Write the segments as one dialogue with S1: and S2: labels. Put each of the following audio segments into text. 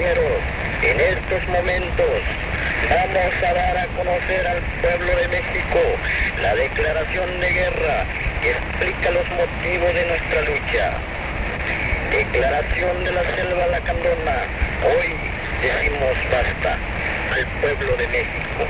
S1: compañeros, en estos momentos vamos a dar a conocer al pueblo de México la declaración de guerra que explica los motivos de nuestra lucha. Declaración de la Selva Lacandona. Hoy decimos basta al pueblo de México.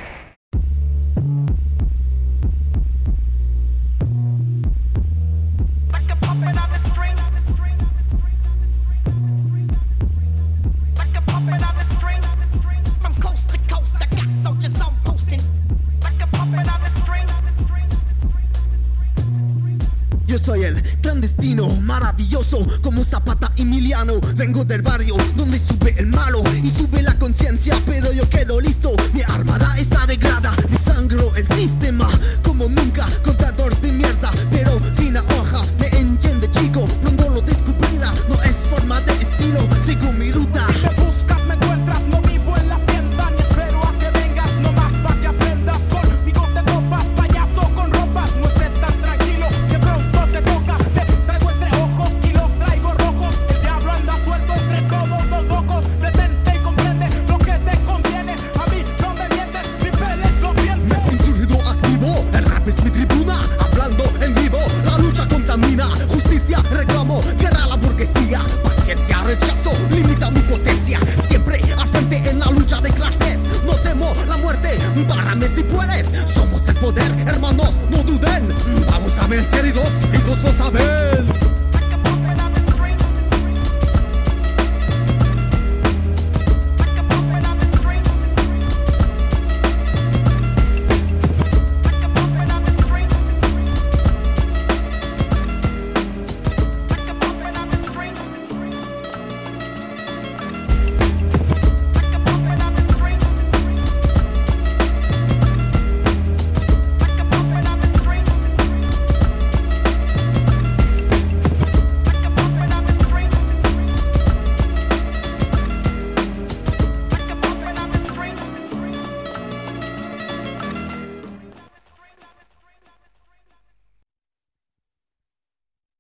S2: Yo soy el clandestino, maravilloso como Zapata Emiliano. Vengo del barrio donde sube el malo y sube la conciencia, pero yo quedo listo. Mi armada está arreglada, desangro el sistema como nunca, contador de mierda. Pero fina hoja, me entiende chico, pronto lo descubrirá. No es forma de estilo, sigo mi ruta.
S3: Si me buscas me encuentras, no vivo en la tienda, ni espero a que vengas, nomás pa' que aprendas. Conmigo te topas, payaso con ropas, no estés tan tranquilo, que pronto te toca. Te traigo entre ojos y los traigo rojos. El diablo anda suelto entre todos los locos. Detente y comprende lo que te conviene. A mí no me mientes, mi pele es lo siente.
S2: Insurgido activo, el rap es mi tribuna. Hablando en vivo, la lucha contamina. Justicia reclamo, guerra a la burguesía. Paciencia rechazo, limita mi potencia. Siempre al frente en la lucha de clases. No temo la muerte, párame si puedes. Somos el poder, hermanos, no duden. Vamos a vencer y los ricos lo saben.